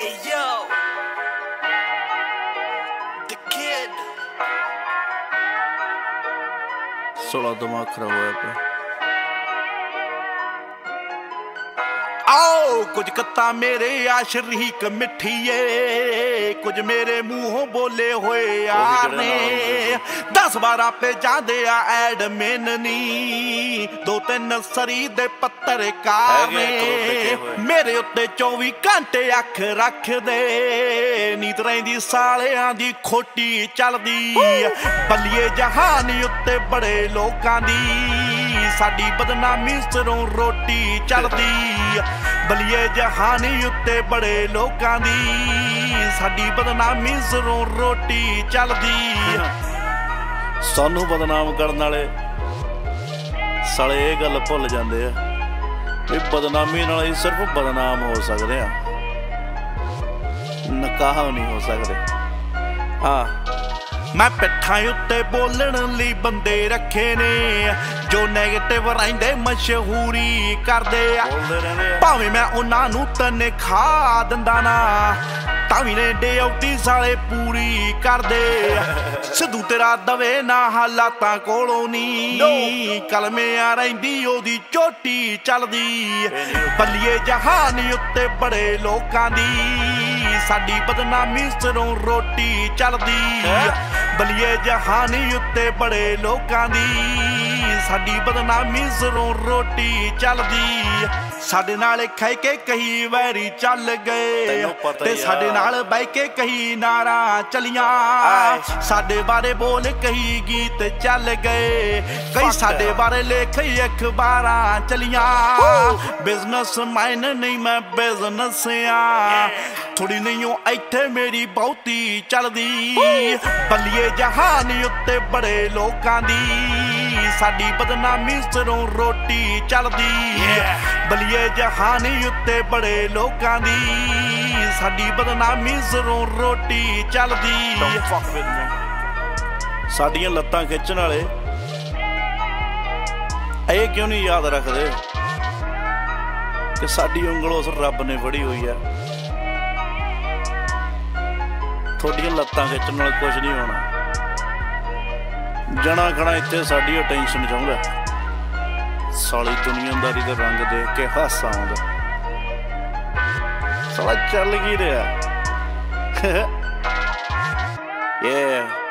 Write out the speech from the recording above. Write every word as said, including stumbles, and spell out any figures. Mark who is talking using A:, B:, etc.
A: Hey yo, the kid.
B: सोलह दिमाग खराब होया पे
A: आओ कुछ कत्ता मेरे आ शरीक मिठीए कुछ मेरे मुंहों बोले हुए यार ने दस बारह पे जादे आ एडमिन नी दो तीन सरी दे पत्रकार ने मेरे उत्ते चौबी घंटे अख रख दे नीत रहिंदी सालियां दी खोटी चलदी बल्लिए जहान उत्ते बड़े लोकां दी साडी बदनामी सिरों रोटी चलदी बलिए जहानी उत्ते बड़े लोकां दी साडी बदनामी सिरों रोटी चलदी
B: सानू बदनाम करन वाले साले ये गल भुल जांदे आ भी बदनामी नाल ही सिर्फ बदनाम हो सकदे आ नकाह नहीं हो सकदे। हाँ
A: मैं पिट्ठां उत्ते बोलण लई बंदे रखे ने जो नैगेटिव रहिंदे मशहूरी करदे आ भावें मैं उन्हां नूं तनखाह दिंदा ना तावी ने ड्यूटी साले पूरी करदे सिद्धू तेरा दवे ना हालातां कोलों नी कलमे आ रहिंदी ओदी चोटी चलदी बल्लिए जहान उत्ते बड़े लोकां दी साडी बदनामी सिरों रोटी चलदी बलिए जहानी उत्ते बड़े लोकां दी साडी बदनामी सिरों रोटी चलदी साडे नाल खाई के कई वैरी चल गए ते साडे नाल बह के कई नारा चलियां साडे बारे बोल कई गीत चल गए कई साडे बारे लिख अखबारां चलियां बिजनेस मैन नहीं मैं बिजनेस आ थोड़ी नहीं इत्थे मेरी बहुती चलदी बल्लिए जहान उत्ते बड़े लोकां दी साडी बदनामी सिरों रोटी चलदी बल्लिए जहान उत्ते बड़े लोकां दी साडी बदनामी सिरों रोटी चलदी
B: साडियां लत्तां खिच्चण वाले ਇਹ क्यों नहीं याद रखते कि साडी उंगल उस रब ने फड़ी हुई है थोड़ियां लत्तां खिच्चण नाल कुछ नहीं होना जना खड़ा इत्थे साडी अटेंशन चाहुंदा साली दुनियादारी दे रंग देख के हासा आउंदा साला चल की रहा yeah